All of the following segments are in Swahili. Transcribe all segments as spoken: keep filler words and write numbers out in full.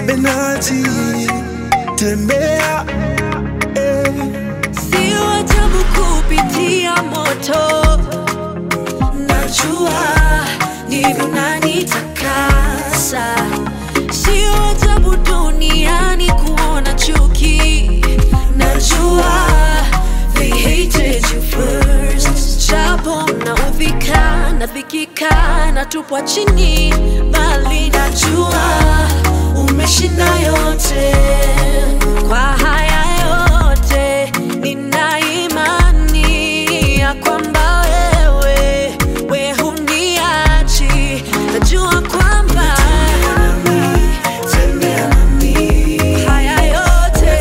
Benaji, tembea eh. Sio ajabu kupitia moto, najua ndivyo unanitakasa. Sio ajabu duniani kuona chuki, najua they hated you first. Japo naudhika, nadhikika, natupwa chini, bali najua umeshinda yote. Kwa haya yote nina imani ya kwamba wewe, we huniachi. Najua kwamba Tembea nami, haya yote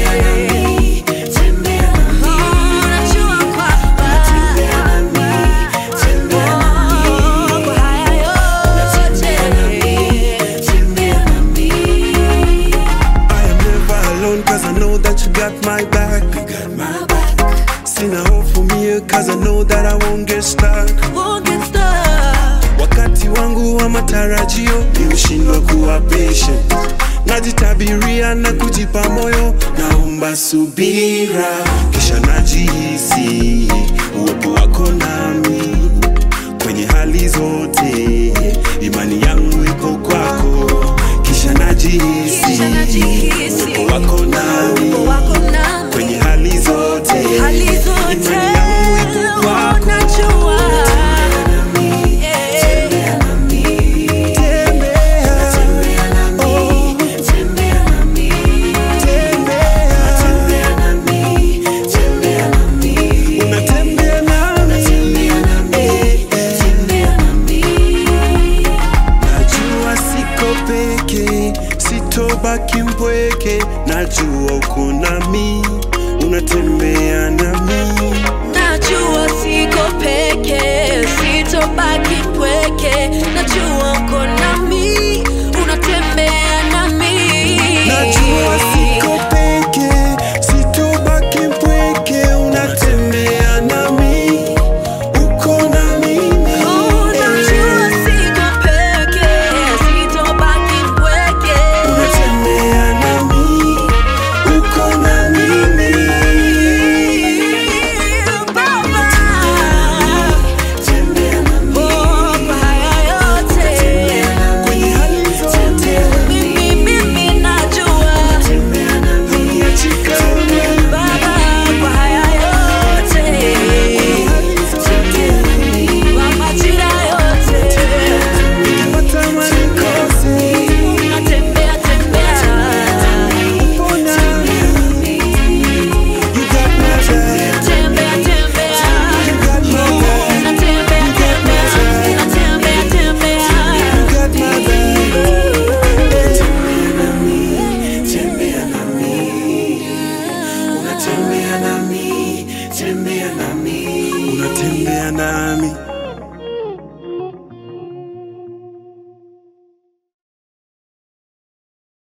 tembea nami, oh, najua kwamba tembea nami, tembea nami, oh, kwa haya yote tembea nami. I am never alone cause I know that you got my back. You got my back. Sina hofu mie cause I know that I won't get stuck. won't get stuck. Wakati wangu wa matarajio nimeshindwa kuwa patient, najitabiria na kujipa moyo, naomba subira, kisha najihisi uwepo wako nami kwenye hali zote, imani yangu iko kwako, kisha najihisi Kisha najihisi uwepo wako nami uwepo wako nami kwenye hali zote, hali zote, imani yangu iko kwako. najua Sitobaki mpweke, najua uko nami, unatembea nami. najua siko peke, sitobaki mpweke, najua uko nami, unatembea nami. Najua siko peke, sitobaki mpweke, unatembea nami, uko na mimi. Oh, najua siko peke, sitobaki mpweke, Unatembea nami, uko na mimi. Baba. Tembea nami, Oh, kwa haya yote kwenye hali zote, mimi, mimi najua tembea nami, achika Baba, kwa haya yote kwa majira yote pata manikose, natembea tembea. upo nami. You got my back, Tembea tembea. you got my back, Natembea tembea. Natembea tembea. you got my back. Tembea nami, unatembea nami, tembea nami, unatembea nami.